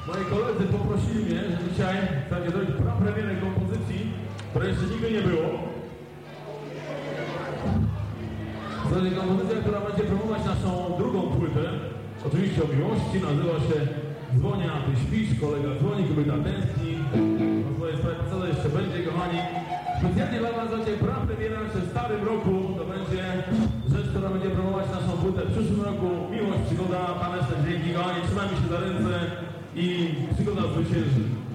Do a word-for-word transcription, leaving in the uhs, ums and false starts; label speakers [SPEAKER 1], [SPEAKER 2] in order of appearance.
[SPEAKER 1] Moi koledzy poprosili mnie, że dzisiaj chcecie zrobić prapremierę kompozycji, której jeszcze nigdy nie było. To jest kompozycja, która będzie promować naszą drugą płytę. Oczywiście o miłości, nazywa się Dzwonię, a ty śpisz, kolega dzwoni, kobieta tęskni. O swojej sprawie, co to jeszcze będzie, kochani? Specjalnie dla was będzie prapremiera jeszcze w starym roku. To będzie rzecz, która będzie promować naszą płytę w przyszłym roku. Miłość, przygoda, taneczne dźwięki, kochani, trzymajmy się za ręce i przygoda zwycięży.